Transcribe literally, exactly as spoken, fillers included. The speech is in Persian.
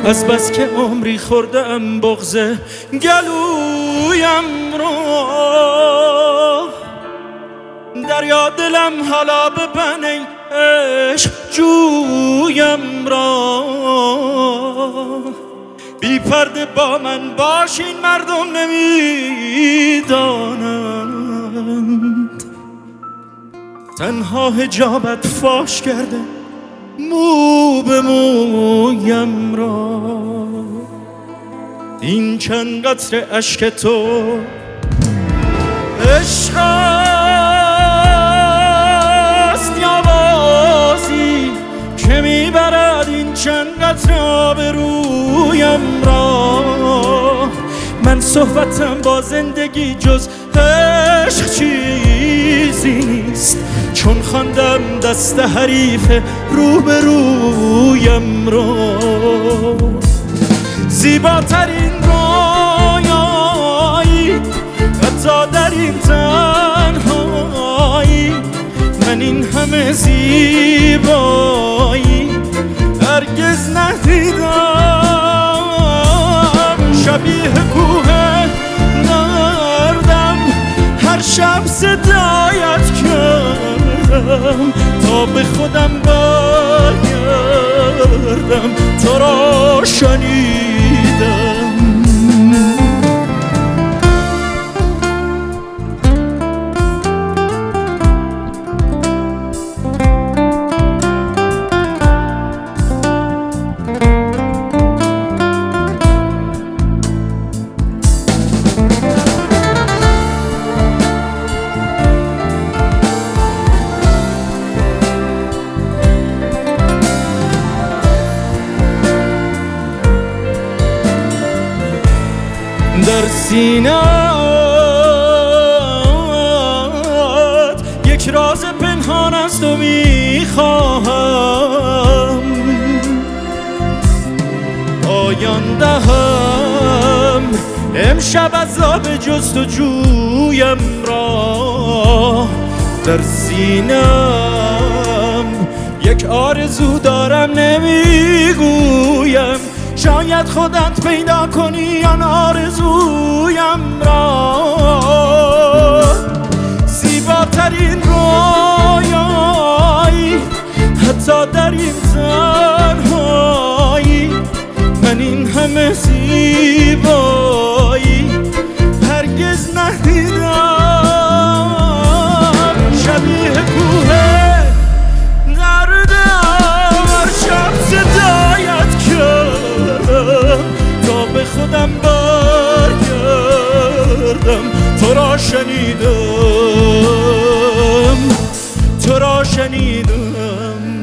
از بس که عمری خوردم بغض گلویم را، دریا دلم حالا ببن ای عشق جویم را. بی پرده با من باشین مردم نمیدانند، تنها حجابت فاش کرده مو به مویم را. این چند قطره اشک تو عشق است یا بازی که میبرد این چند قطره آبرویم را. من صحبتم با زندگی جز عشق چیزی نیست، چون خواندم دست حریف روبرویم را. زیباترین رویایی حتی در این تنهایی، من این همه زیبایی هرگز ندیدم. شبیه کوه دردم هر شب صدایت کردم تا به خودم برگردم، تو را شنیدم. در سینه‌ات یک راز پنهان است و میخواهم پایان دهم امشب عذاب جستجویم را. در سینه‌ام یک آرزو دارم نمیگویم، شاید خودت پیدا کنی آن آرزویم را. زیباترین رویایی حتی در این تنهایی، من این همه زیبایی هرگز ندیدم. شبیه کوه دردم هر شب صدایت کردم تا به خودم برگردم، تو را شنیدم، تو را شنیدم.